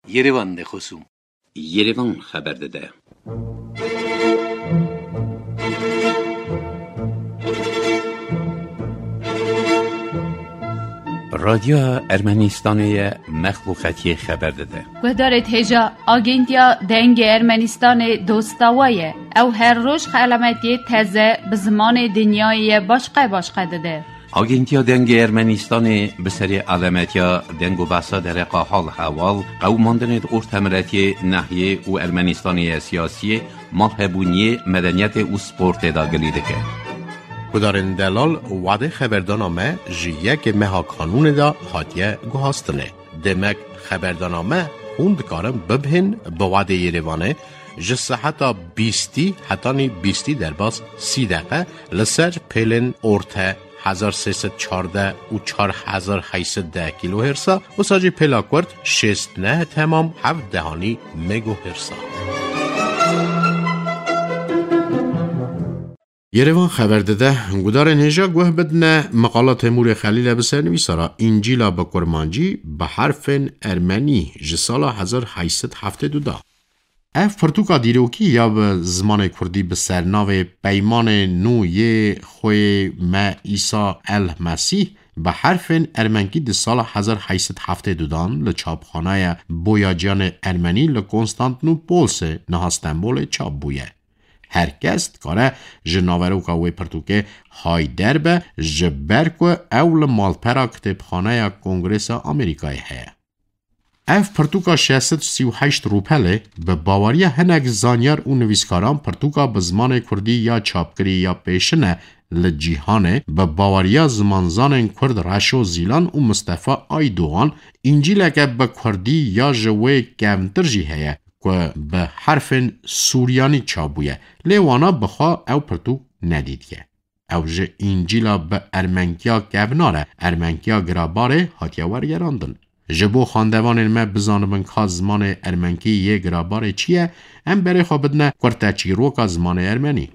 Yerevan de خصوم Yerevan خبر داده. رادیو ارمنستان مخلوقاتی خبر داده. گدارت هجا آگنتیا دنگ ارمنستان دوستاویه او هر روز علامتی تازه به زمان دنیای باشقه داده. آگنتیا دنگ ارمنستان به سری علامتیا دنگ و بحثا در حال حوال قوماندن ارتمرتی ناحیه و ارمنستانی سیاسی مالهبونی مدنیت و سپورت داگلیده که کدارن دلال وعده خبردانامه جیه که مها کانون دا حاتیه گوهاستنه. دمک خبردانامه خوند کارم ببهن با وعده یریوانه جسه حتی 20 در باز 30 دقیقه لسر پیلن ارته 1314 و 4810 کیلو هرسا و ساجی پیلاکورد 69 تمام 7 دهانی مگو هرسا. یریوان خبر داده گودار نهجا گوه بدنه مقالات تیمور خلیل بسر نویسارا انجیلا با کرمانجی به حرف ارمنی جسالا 1872. اف پرتوکا دیروکی یا به زمان کردی به سرناو پیمان نوی خوی ما ایسا المسیح به حرف ارمنکی ده سال 1872 لچاپخانه بویاجان ارمنی لکنستانتنوپولس نهاستنبول چاپ بویه. هر کس کاره جناوروکا وی پرتوکه های دربه جبرکو اول مالپرا کتبخانه کنگرس آمریکای هیه. اف پرتوکا 638 روپله به باوری هنگ زانیار و نویسکاران پرتوکا به زمان کردی یا چاپگری یا پیشنه لجیهانه به باوریا زمانزان کرد رشو زیلان و مصطفی آیدوغان انجیل که به کردی یا جوه کمتر هیه که به حرف سوریانی چابویه لیوانا بخوا او پرتوک ندیدیه. او جه انجیلا به ارمنکیا کبناره ارمنکیا گراباره هاتیا ورگراندن. جبو خاندوان ما بزانبن که زمان ارمنکی یه گراباره چیه هم بره خوابدنه کرتچی روکا زمان ارمنی.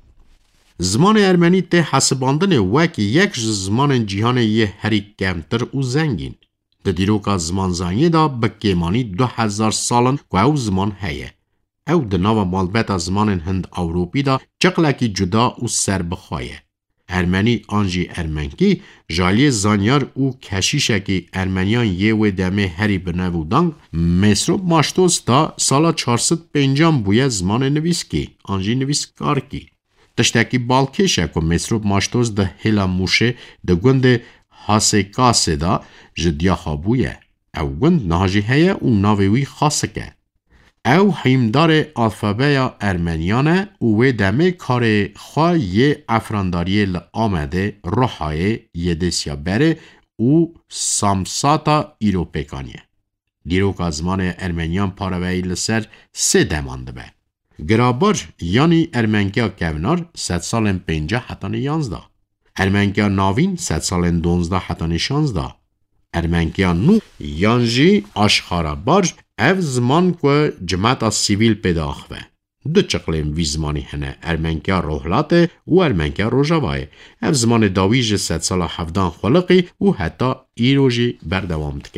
زمان ارمنی ته حسباندن وکی یک زمان جیهان یه هری کمتر و زنگین. ده دیروکا زمان زنگی دا به کیمانی 2000 سالن که او زمان هیه. او ده ناو مالبت زمان هند اوروپی دا چقلکی جدا و سر بخوایه. ارمنی آنجی ارمنکی جالی زانیار او کشیشکی ارمنیان یه و دمه هری بنوودن مصروب ماشتوز تا سالا 450 بویه زمان نویسکی آنجی نویسکارکی. تشتکی بالکشه که مصروب ماشتوز ده هلا موشه ده گند حاسکاسه دا جدیا خوابویه. او گند نهاجی هیه و ناویوی خاصه که. او حیمدار الفابیا ارمنیانه و دمه کار خواه یه افرانداری لآمده روحای یه دسیا بره و سامساتا ایروپیکانیه. دیروک از زمان ارمنیان پاروهی لسر 3 دمانده به. گرابر یعنی ارمنکیا کونار 100 سالن 50 حتان 11. ارمنکیا ناوین 100 سالن 12 حتان 16. ارمنکیا نو یانجی آشخارا بارج او زمان که جماعت سیویل پیدا آخوه. دو چقلیم وی زمانی هنه ارمنکیا روحلاته و ارمنکیا روژاواه. او زمان داویج 100 سال 17 خلقی و حتی ایروژی بردوام دکه.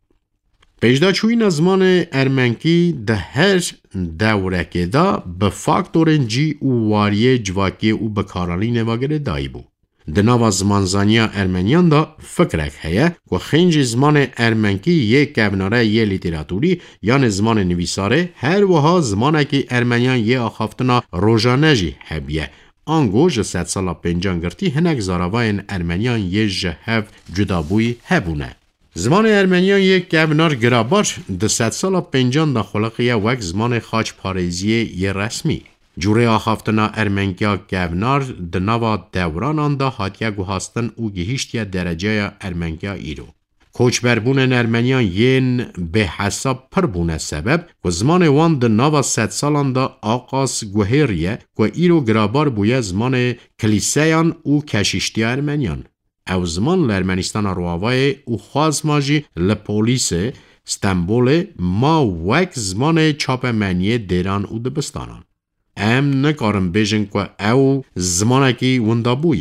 پیشدا چوین زمان ارمنکی ده هر دوره که دا به فاکتورن جی و واریه جواکی و بکارانی نواگره دایی بو. دناوا زمانزانیا ارمنیان دا فکرک هیه که خینج زمان ارمنکی یک کبناره یه لیتراتوری یان زمان نویساره هر وها زمانه که ارمنیان یه آخافتنا روژانجی هبیه. آنگو جه 100 سالا 50 گرتی هنک زاراوین ارمنیان یه جهف جدابوی هبونه. زمان ارمنیان یک کبنار گرابار ده 100 سالا 50 دا خلقیه وک زمان خاچ پارێزیه یه رسمی. جوره آخافتنا ارمنکیا گونار دناوا دوران آندا هاتیا گوهاستن او گهیشتیا درجه ارمنکیا ایرو. کوچبربون ارمنیان ین به حساب پر بونه سبب که زمان وان دناوا 100 سالان دا آقاس گوهریه که ایرو گرابار بویه زمان کلیسیان او کشیشتیا ارمنیان. او زمان لارمنستان رواوای او خواز ماجی لپولیس استنبول ما وک زمان چاپ منیه دیران او دبستانان. ام نکارم بیشن که او زمانه که وندا بویه.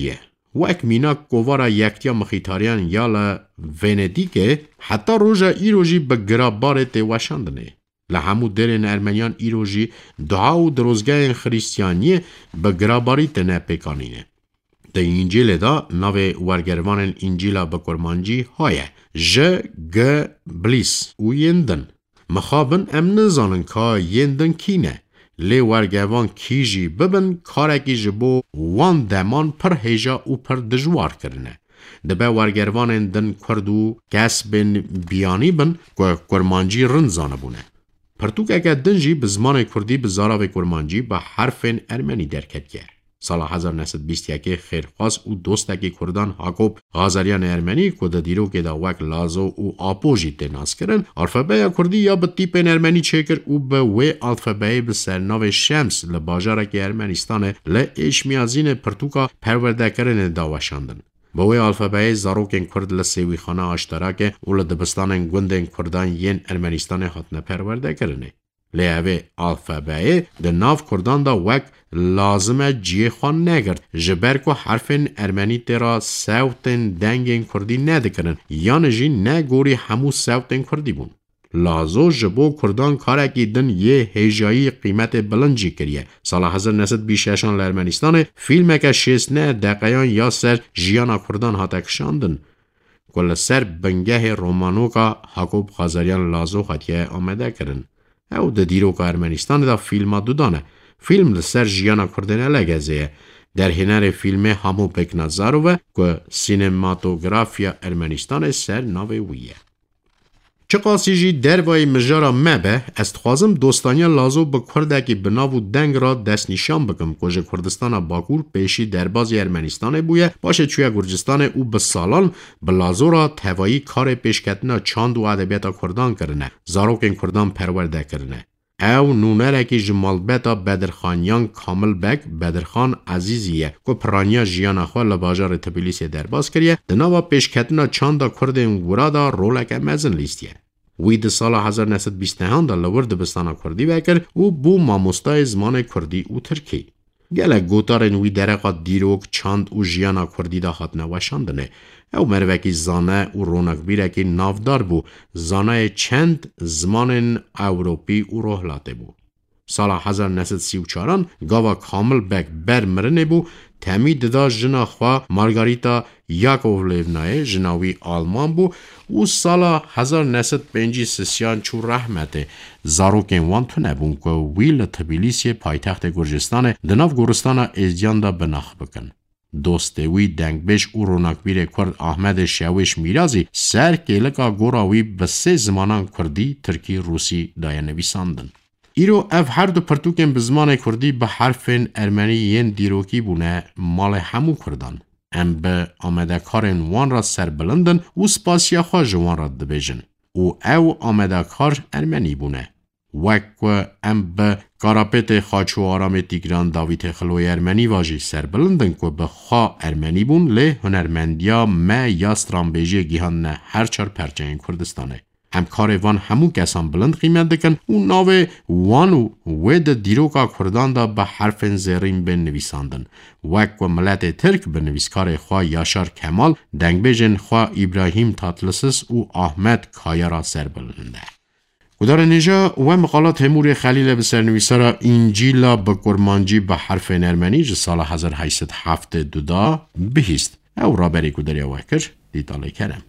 و اکمینا کووارا یکتیا مخیتاریان یا لونیدیک حتی روژا ایروژی به گرابار تیواشاندنه. لحمو درن ارمنیان ایروژی دعا و دروزگاه خریستیانی به گراباری تنه پیکانینه. ده انجیل دا نوی ورگروان انجیلا بکرمانجی های ج گ بلیس و یندن. مخابن ام نزانن که یندن کینه. لی ورگروان کیجی ببن کارکی جبو وان دمان پر هیجا و پر دجوار کرنه. دبه ورگروان دن کردو کس بین بیانی بن که کرمانجی رنزانه بونه. پرتوک اگه دنجی به زمان کردی به زاراو کرمانجی به حرف ارمنی درکت کرد. سال 1921 خیرخواست و دوستکی کردان حاکوب غازریان ارمنی که ده دیرو که ده وک لازو و آپوژی تناس کرن الفبای کردی یا به تیپ ارمنی چکر و به وی الفبای به سرناو شمس لباجارک ارمنستان لاشمیازین پرتوکا پرورده کرن داوشاندن. با وی الفبای زاروکن کرد لسیوی خانه اشتراک و لدبستان گوندن کردان ین ارمنستان حتنه پرورده کرنه. لیوه الفبای ده ناف کردان دا وک لازمه جیه خوان نگرد جبر که حرفن ارمنی تیرا سوتن دنگین کردی ندکرن یعنی جی نگوری همو سوتن کردی بون. لازو جبو کردان کارکی دن یه هیجایی قیمت بلنجی کریه. سال 1926 لارمنستان فیلم که 16 دقیقان یا سر جیانا کردان هاتکشاندن. کل سر بنگه رومانوکا حاکوب غازریان لازو خطیه آمده کرن. او ده دیرو که ارمنستان دا فیلم دودانه. فیلم لسر جیانا کردنه لگزه. در هنر فیلم همو بکنازارو که سینماتوگرافیا ارمنستان سر ناوی ویه. چه قاسیجی دروای مجارا مبه استخوازم دوستانیا لازو به کردکی بناو دنگ را دست نشان بکم که کردستان باکور پیشی دربازی ارمنستان بویه باشه چوی گرجستان او به سالان به لازو را توایی کار پیشکتنا چاند و ادبیاتا کردان کرنه زاروکن کردان پرورده کرنه. او نونرکی جمال بتا بدرخانیان کامل بک بدرخان عزیزیه که پرانیا جیانا خواه لباجار تبلیسی درباز کریه دناوا پیشکتنا چاندا کردن ورادا رولک مزن لیستیه. وی ده سال 1929 دا لور دبستانا کردی بکر و بو ماموستای زمان کردی و ترکی. گله گوتارن وی درقا دیروک چاند و جیانا کردی دا خاتنه وشاندنه. او مروکی زانه و رونق بیرکی نافدار بو زانه چند زمان اوروپی و روحلاته بو. سال 1934 گاوا کامل بک بر مرنه بو تمید دا جنا خواه مارگاریتا یاکوولوونای جناوی آلمان بو و سال 1953 چو رحمته زاروکن وان تو نبون که ویل تبلیسی پایتخت گرجستان دناف گرستان ازیان دا بناخ بکن. دوستوی دنگبش و روناکبیر کرد احمد شاوش میرازی سر کلکا گوراوی به 3 زمانان کردی ترکی روسی دای نویساندن. ایرو اف هر دو پرتوکن به زمان کردی به حرفن ارمنی ین دیروکی بونه مال همو کردن. ام به آمده کارن وان را سر بلندن و سپاسیا خواه جوان را دبیجن. او آمده کار ارمنی بونه. وکو ام به کاراپت خاچو آرام تیگران داویت خلوی ارمنی واجی سر بلندن که به خواه ارمنی بون لی هنرمندیا ما یا سترانبیجی گیهان نه هر چار پرچه کردستانه. هم کار وان همو کسان بلند قیمت دکن و ناو وانو وید دیروکا کردان دا به حرف زیرین بن نویساندن. وک و ملت ترک به نویسکار خواه یاشار کمال دنگبیجن خواه ابراهیم تاتلسس و احمد کایا را سر بلنده. گدار نجا و مقالات همور خلیل به سرنویسارا انجیلا به کرمانجی به حرف ارمنی سال 1872 بهیست. او را بری گداری وکر دیتالی کرم.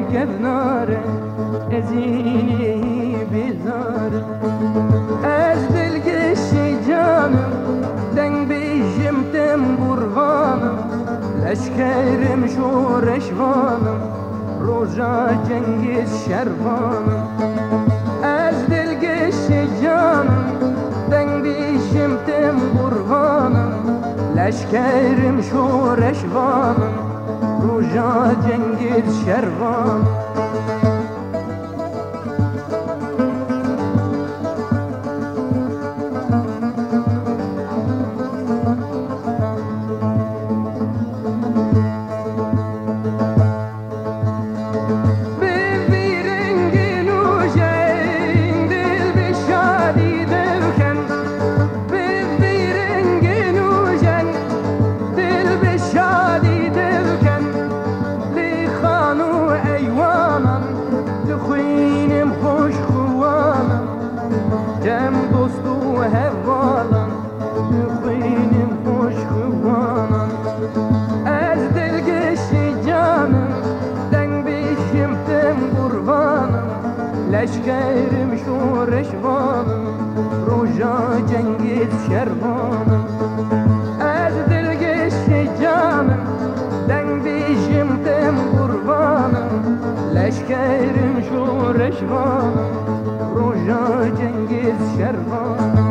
گذناره ازینی بیزاره از دلگشی جانم دنگ بیشم تنبوروانم لشکرم شورشوانم روزا جنگیز شروانم از دلگشی جانم دنگ بیشم تنبوروانم لشکرم شورشوانم روزا جنگیز شروانم لشکرم شورشوانم روزا جنگیز شروانم از دلگشی جانم دنگ بیشم تنبوروانم لشکرم شورشوانم روزا جنگیز شروانم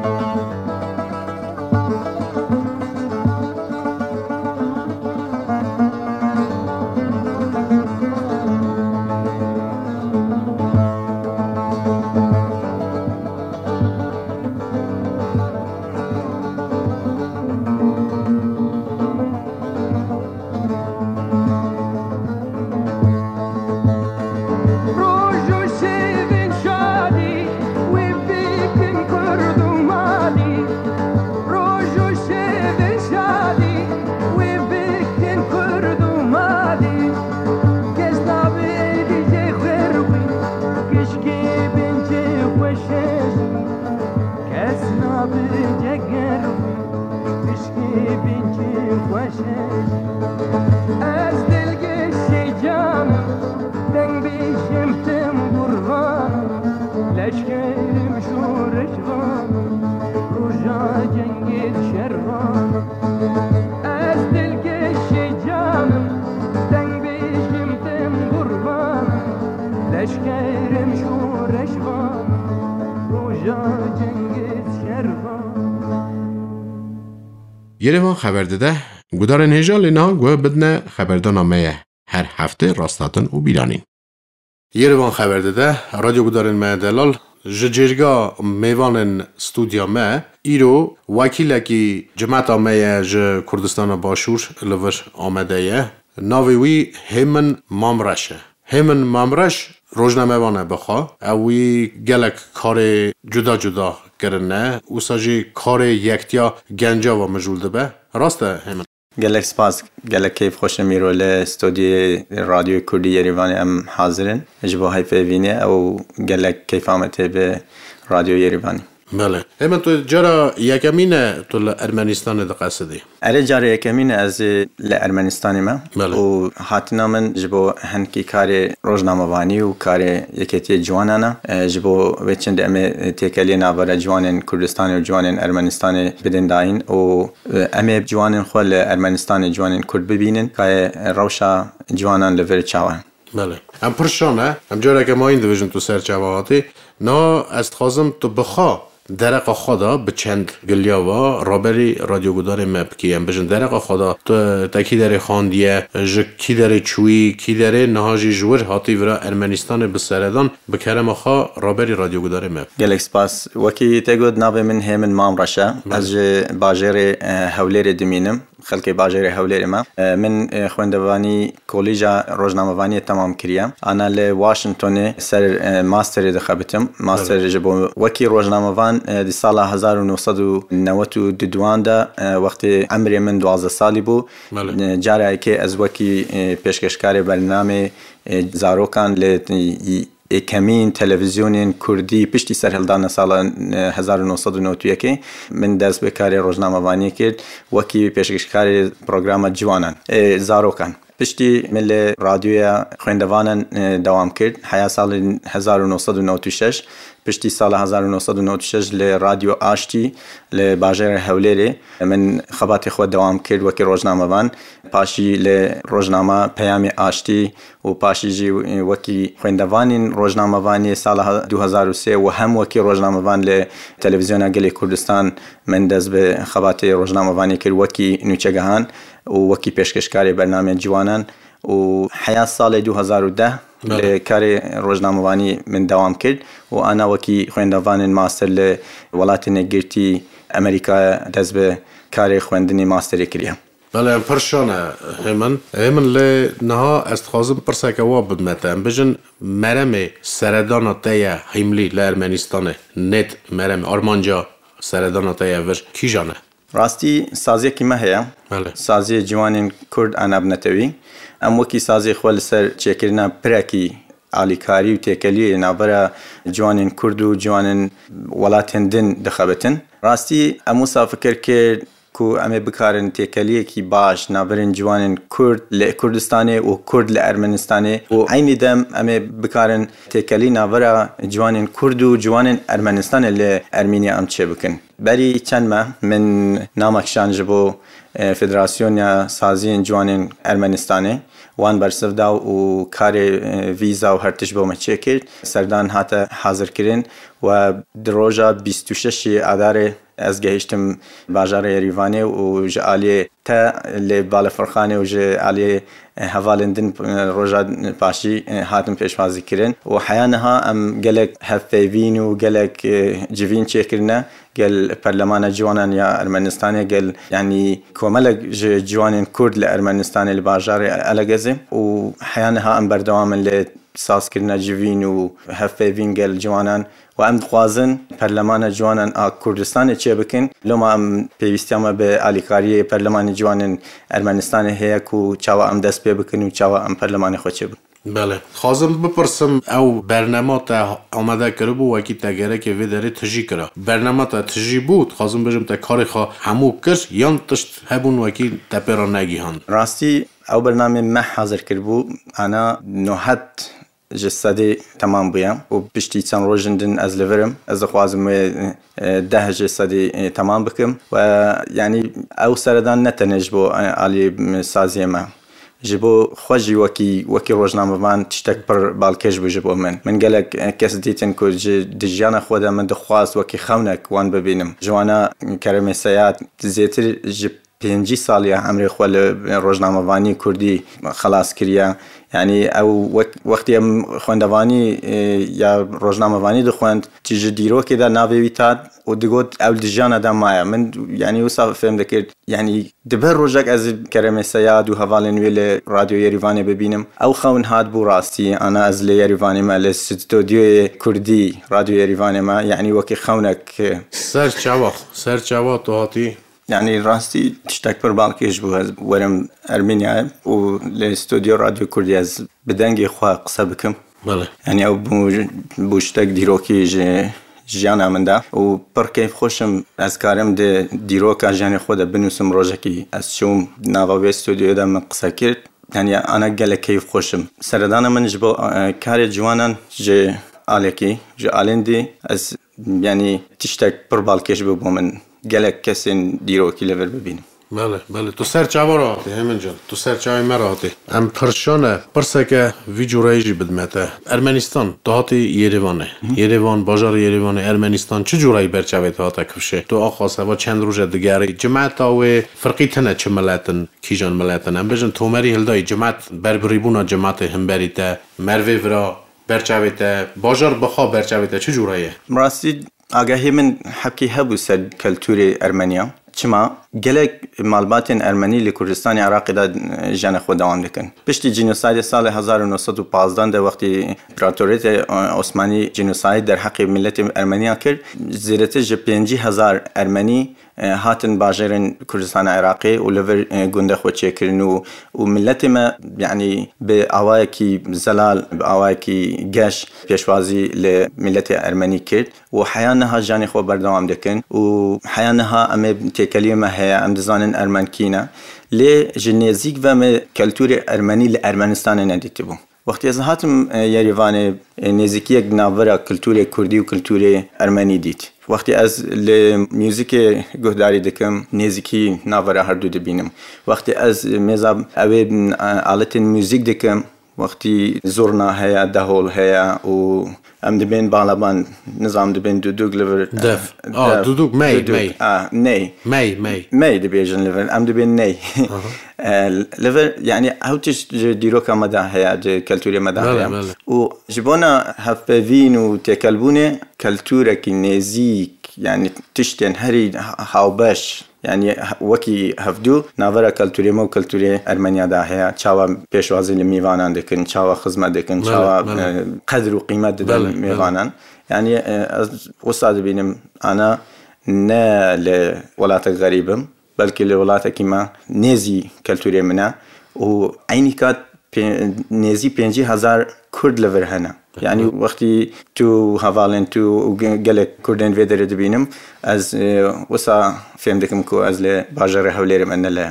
از دلگشی جانم دنگ بیشم تنبوروانم لشکرم شورشوانم روزا جنگیز شروانم از دلگشی جانم دنگ بیشم تنبوروانم لشکرم شورشوانم روزا جنگیز شروانم یرهوان خبر داده گودار نهجا لینا گوه بدنه خبردانامه هر هفته راستاتن و بیرانین. یرهوان خبر داده رادیو گودارن ما دلال جرگا میوانن استودیا ما ایرو وکیلکی جماعت آمه ج کردستان باشور لور آمده ناویوی هیمن مامرشه. هیمن مامرش روزنامه وانه بخوا اوی گلک کار جدا جدا کرنه و ساجی کار یکتیا گنجا و مجولده به راسته هیمن گلک سپاس گلک کیف خوش میرول استودیو رادیو کردی یریوان ام حاضرن اجبا های فیوینه او گلک کیف آمده به رادیو یریوانی بله هیمن تو جرا یکمینه تو لارمنستان دقصدی اره جرا یکمینه از لارمنستان ما بله. و حتنا من جبو هنکی کار روزنامه‌وانی و کار یکیتی جوانانه جبو وچند ام تکلی نابر جوانن کردستان و جوانن ارمنستان بدن داین و ام جوانن خول ارمنستان جوانن کرد ببینن که روشا جوانان لور چاوان بله ام پرشانه ام جرا که ما این دویژن تو سر چواهاتی نا از خازم تو بخوا درق خدا به چند گلیاوا رابری رادیو گودار مپ کیم بجن درق خدا تو تکی در خاندیه ج کی در چوی کی در نهاجی جور هاتی ورا ارمنستان به سردان به کرم خا رابری رادیو گودار مپ گلکس پاس وکی تگود ناو من همن مامرشه از باجر حولیر دمینم خلق باجر حولیر ما من خوندوانی کالج روزنامه‌وانی تمام کردم انا ل واشنگتن سر ماستر دخبتم ماستر جبو وکی روزنامه‌وان دی سال 1992 دا وقت عمر من 12 سالی بو جاره که از وکی پیشکشکار برنامه زاروکان ل کمین تلویزیون کردی پشتی سر هلدان سال 1991 من دست به کار روزنامه‌وانی کرد وکی پیشکشکار پروگرام جوانان زاروکان پشتی مل رادیویا خوێندەوانان دەوام کرد حیا ساڵی 1996 پشتی ساڵ 1996 لە رادیۆ ئاشتی لە باژێرە هەولێرێ من خەباتی خۆ دەوام کرد وەکی ڕۆژنامەوان پاشی لە ڕۆژنامە پەیامی ئاشتی و پاشیژی وەکی خوێندەوانین ڕۆژنامەوانی ساڵ 2003 و هەم وەکی ڕۆژنامەوان لە تەلەڤیزیۆنە گەلی کوردستان من دەست بە خەباتی ڕۆژنامەوانی کرد وەکی نوچەگەهان و وەکی پێشکەشکاری بەرنامەی جوانان و حیا ساڵی 2010 لە کاری ڕۆژنامەوانی من دەوام کرد و ئانا وەکی خوێندەوانین ماستەر لە وڵاتی نێگرتی ئەمریکا دەست بە کاری خوێندنی ماستەری کردیە. بله پرشانه همن لی نها استخوازم پرسکه واب بدمتن بجن مرم سردان تایه حیملی لارمنستانه نت مرم آرمانجا سردان تایه وش کی جانه؟ راستی سازی که مهیا سازی جوانین کرد انابنتوی ام وکی سازی خوال سر چکرنا پرکی عالیکاری و تکلیه نابرا جوانین کرد و جوانین ولاتن دن دخبتن راستی اموسا فکر که کو ئەمێ بکارن تێکەلیەکی باش نابرن جوانن کورد لە کوردستانê و کورد لە ئەرمەنستانê و عینی دەم ئەمێ بکارن تێکەلی ناوەرە جوانن کورد و جوانن ئەرمەنستانê لە ئەرمینیا ئەم چێ بکن. بەری چەندمە من نامەکشان ji بۆ فدراسیۆنیا سازیên جوانên ئەرمەنستانê وان بەرسەردا و کارێ ڤیزا و هەرتش بۆمە چێ کرد سەردان هاتە حازرکردن و درۆژە 26 ئادارێ ez gehiştim bajarê Yerîvanê û ji aliyê te lê Balafirxanê û ji aliyê hevalên din roja paşî hatin pêşwazîkirin û heya niha em gelek hevpeyvîn û gelek civîn çêkirine gel Perlemana Ciwanan ya Ermenistanê gel yanî komelek ji ciwanên Kurd li Ermenistanê li bajarê Elegezê û heya niha em berdewamin lê sazkirina civîn û hevpeyvîn gel ciwanan و ام دخوازن پرلمان جوانان کوردستان چه بکن لما ام پیوستیامه به علیکاری پرلمان جوانان ارمنستان هیا کو چاوا ام دست پی بکن و چاوا ام پرلمان خود چه بکن. بله خواستم بپرسم او برنامه تا آماده کرده بود وکی تگره که ویداری تجی کرده برنامه تا تجی بود خواستم بجم تا کاری خواه همو کرد یان تشت هبون وکی تپیرا نگی هند راستی او برنامه ما حاضر کرده بود انا نوحت جسدی تمام بیم و پشتی چند روزندن از لورم از خوازم 10 جسدی تمام بکم و یعنی او سردان نتنج بو علی سازی ما جبو خوشی وکی روزنامه من تشتک پر بالکش بجبو من گلک کس دیتن که دجیان خودم من دخواست وکی خونک وان ببینم جوانا کرم سیاد زیتر جب 5 سالیه عمری خوال روزنامه‌وانی کردی خلاص کردیم یعنی او وقتی خوندوانی یا روزنامه‌وانی دخوند چیز دیرو که در ناوی تاد و دیگه اول دیجان آدم مایا من یعنی وسا فهم دکرد یعنی دبر روزک از کرم سیاد و حوالن ویل رادیو یریوانی ببینم او خون هاد بو راستی انا از لیریوانی ما استودیو کردی رادیو یریوانی ما یعنی وکی خونک سر چاوا تو هاتی يعني راستي تشتاك بر بالكيش بو ورم أرمينيا و لاستوديو راديو كردي از بدنجي خوا قصة بكم يعني او بوشتاك ديروكي جانا من دا و پر كيف خوشم از كارم دي ديروكا جاني خودا بنوسم روجاكي از شوم ناوا استوديو دا من قصة كرد يعني انا قال كيف خوشم سردانا من جبو كاري جوانان جي آلكي جي آلندي از يعني تشتاك بر بالكيش بو من گلک کسی دیروکی لور ببینیم. بله تو سر چاوا راحتی همین جان تو سر چاوی ما راحتی ام پرشانه پرسه که وی جورایجی بدمته ارمنستان دهاتی یریوان باجار یریوان ارمنستان چه جورایی برچاوی دهاتا کفشه تو آخواسته و چند روز دیگری جماعت و فرقی تنه چه ملتن کی جان ملتن ام بجن تومری هلدای جماعت بربریبونا جماعت هم بریته مروی ورا برچاوی ته باجار بخوا برچاوی ته چه جورایه مراستی آگاهی من حکی هبو سر کلتوری ارمنیا چما گلک مالباتین ارمنی لکردستان عراقی دا جان خود دوام دکن پشتی جنوساید سال 1915 در وقتی امپراتوریت عثمانی جنوساید در حق ملت ارمنیا کرد زیرته 5000 ارمنی هاتن باجرن کردستان عراقی و لور گنده خود چه کردن و ملت ما یعنی به آوای کی زلال به آوای کی گش پیشوازی لملت ارمنی کرد و حیانها جان خود بردوام دکن و حیانها ام تکلیه ما هي ام دزانن ارمنکینا لی جنزیک و م کلتور ارمنی لارمنستان ندیده بو. وقتی از هاتم یریوان نزیکی یک ناورا کلتور کردی و کلتور ارمنی دید. وقتی از موزیک گهداری دکم نزیکی ناورا هر دو دبینم. وقتی از مزاب اوی آلت موزیک دکم وقتی زورنا هیا دهول هیا و ام دبین بالابان نظام دبین دودوگ لور دف دودوگ می دبیجن لور ام دبین نی لور يعني هوتش ديروكا مدى هي كالتوريا مدى و جبونا هفبين وتكلبونه كالتورا كنيزيك يعني تشتن هري هاوباش يعني وكي هفدو نافرا كالتوريا مو كالتوريا أرمنيا دا هي تشاوا بيشوازي لميوانان دكن تشاوا خزمة دكن تشاوا قدر وقيمة دكن ميوانان يعني وصاد بينم أنا نا لولات غريبم بلکه لولاتا کیما نزی کلتوری منا و عینی کات نزی 50,000 کرد لور هنا یعنی وقتی تو حوالن تو گله کردن ویدر دبینم از وسا فهم دکم کو از ل باجر حولیر من له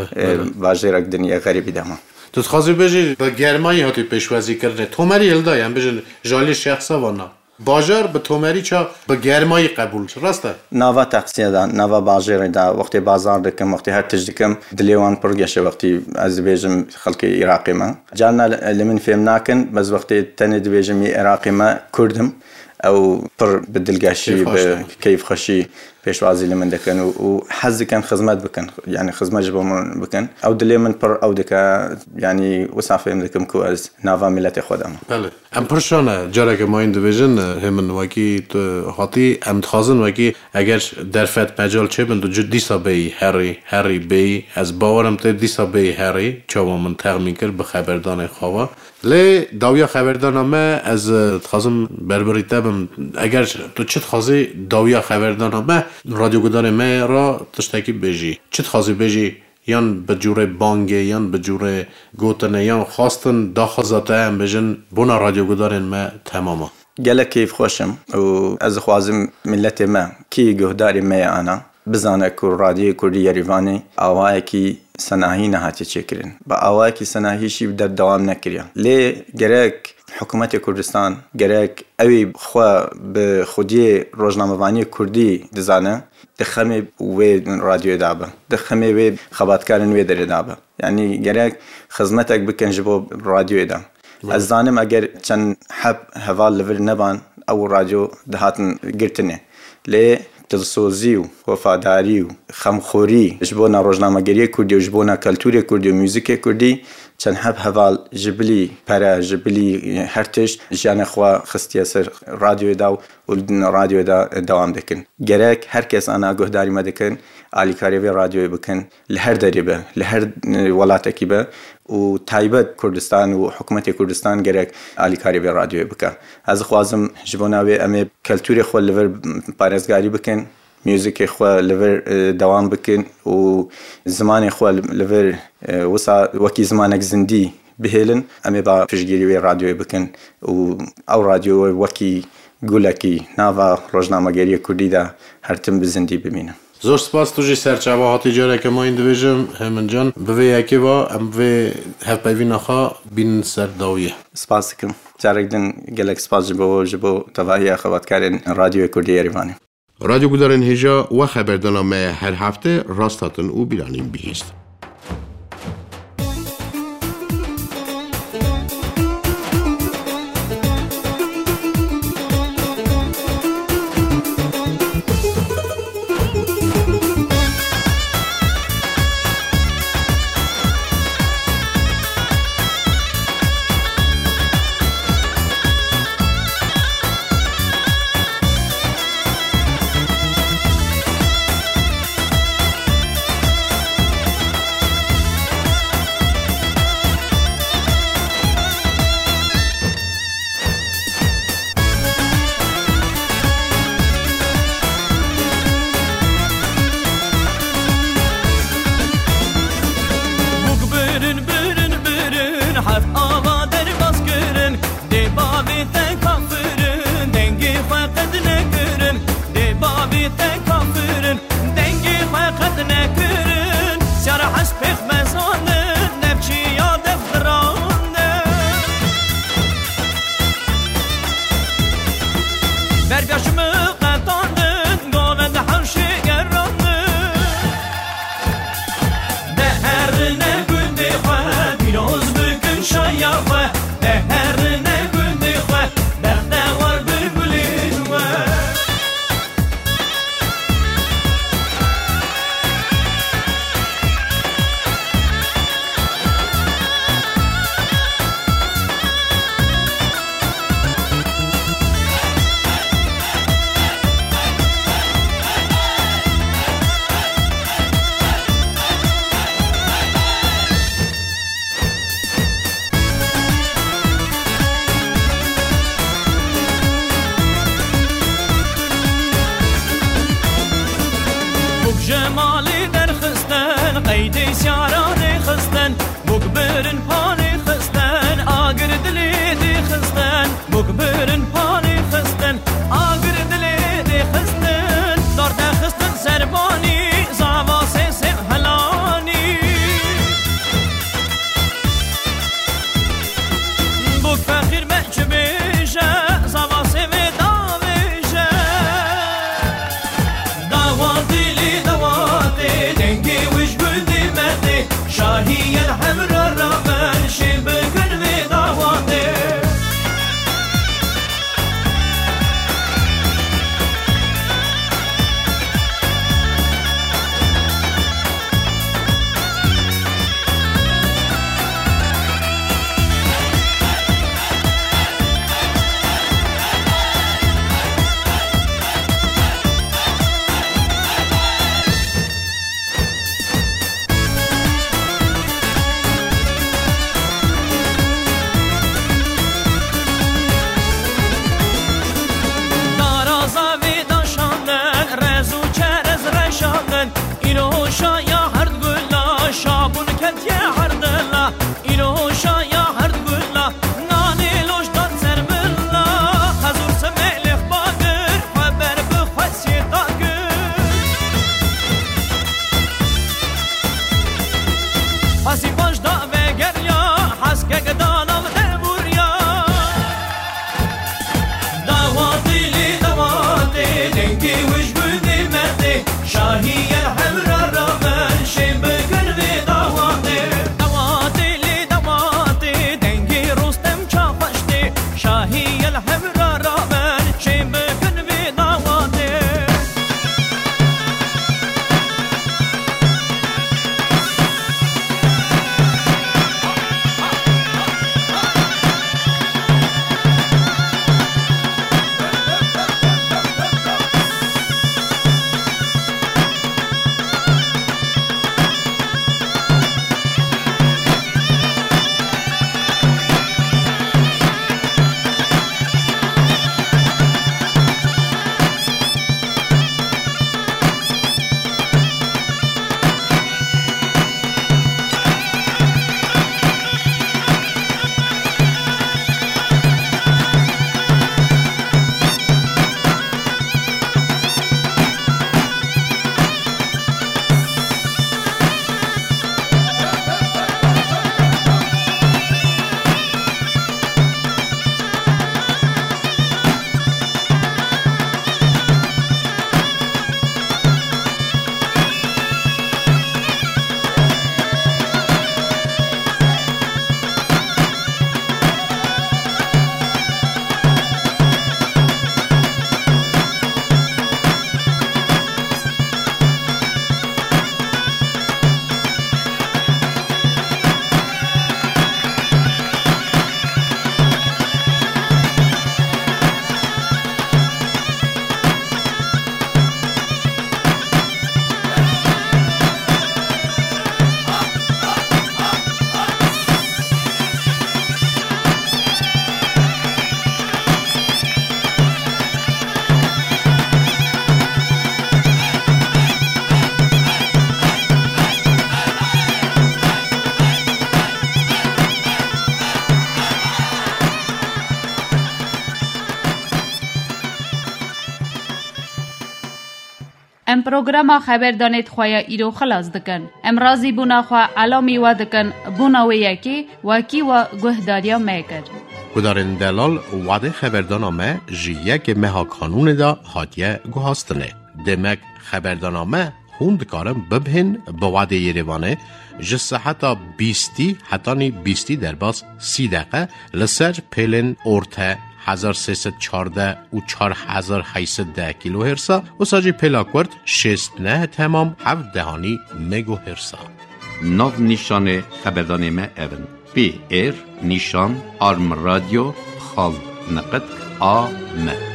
باجر دنیا غریبی دما تو خاصی بجی با گرمایی هاتی پیشوازی کرده تومری الدا یعنی بجن جالی شخصا وانا باجر به تومری چا به گرمایی قبول راسته نوا تقصیه دا نوا باجر دا وقتی بازار دکم وقتی هر تج دکم دلیوان پرگشه وقتی از بیجم خلق عراقی ما جانا لمن فهم ناکن بس وقتی تنی بیجم عراقی ما کردم او پر بدلگاشی به کیف خشی پیشوازی لمن دکن و حز کن خدمت بکن یعنی خدمت جبران بکن او دلی من پر او دکا یعنی وصافه دکم کو از نوا ملت خودم. بله. ام پرشانه جاره که ما این دیویژن همون وکی تو خاطی ام تخازن وکی اگر در فت مجال چه بند جدی سابی هری بی از باورم ته دی سابی هری چاوا من تغمین کرد به خبردان خوا لی داویا خبردانامه از تخازم بربریته بم اگر تو چه تخازی داویا خبردانامه رادیو گدار ما را تشتکی بجی چه تخازی بجی یان به جوره بانگه یان به جوره گوتنه یان خواستن داخزاته هم بجن بونا رادیو گدارن ما تماما گله کیف خوشم و از خوازم ملت ما کی گهداری ما انا بزانه که رادیو کردی یریوانی آوایی که سناهی نهاتی چکرین با آوایی که سناهیشی در دوام نکرین لی گرک حکومت کردستان گرک اوی خوا به خودی روزنامه‌وانی کردی دزانه دخمه وی رادیو دابه دخمه وی خبرکارن وی در دابه یعنی گرک خدمتک بکن جبو رادیو دام از زانم اگر چند حب حوال لور نبان او رادیو دهاتن گرتنه لی دلسوزی و وفاداری و خمخوری جبونا روزنامه‌گری کردی و جبونا کلتور کردی و موزیک کردی چند حب حوال جبلی پرا جبلی هرتش جان خوا خستی سر رادیو دا و رادیو دا دوام دکن گرک هر کس آن گهداری مدکن علی کاری و رادیو بکن لهر دریبه لهر ولاتکی به و تایبت کردستان و حکومت کردستان گرک علی کاری و رادیو بکن از خوازم جبونا و ام کلتور خو لور پارزگاری بکن موزیک خو لور دوام بکن و زمان خو لور وسا وکی زمانک زندی بهلن امی با پیشگیری و رادیو بکن و او رادیو وکی گولکی ناوا روزنامه‌گری کردی دا هر تم بزندی ببینم. زور سپاس توجی سرچاوه هاتی جاره که ما این دیویژن همین جان به یکی و ام به هفپیوی نخوا بین سر داویه. سپاس کم. جاره دن گلک سپاس جبو تواهی خبرکارن رادیو کردی یریوانی. رادیو گدارن هجا و خبردنامه هر هفته راستاتن او بیرانیم بیست. بر بیاشمه قطاندن گاوند حوشه گرانن ده هر نگونده خواه بیروز بکن شایا خواه ده هر نگونده خواه بخته وار بلبلین وار جمالی در خستن قید سیارانی خستن مقبرن پانی خستن آگر دلی دی خستن مقبرن پانی خستن آگر دلی دی خستن دار ده خستن سربانی زاواسی سیم هلانی بک فخیر بچ بیشه زاواسی و داویشه داواتی دنگی وش بودی مدی شاهی الحمر الرمن شب قلبي دعواتي اینو شایا هرد گلا شابون کت یه هردلا اینو شایا هرد گلا نانی لوش داد سر بلا خزور سمیلخ باگر خبر بخواستی داگر پاسی باش دا بگر یا حسکه گدانم دبور یا دواتی لی دواتی دنگی وش بودی مردی شاهی الحمر الرمن شب قلبي دواطي دواطي لي دواطي دنگي رستم چاپشتي شاهي الحمر الرمن شب قلبي دواطي ام پروگراما خبر دانید خواه ایرو خلاص دکن. ام رازی بونا خواه علامی و دکن بونا و یکی و گهداریا میکر. گدارن دلال وعده خبردانامه جیه که مها کانون دا هاتیه گوهاستنه. دمک خبردانامه خوند کارم ببهن با وعده یریوانه جسه حتی 20 حتی 20 در باز 30 دقیقه لسر پیلن ارته 1314 و 4810 کیلو هرسا و ساجی پلاکورد 69 تمام 7 دهانی مگو هرسا. ناو نیشان خبردانامه اون بی ایر نیشان آرم رادیو خال نقد آمد.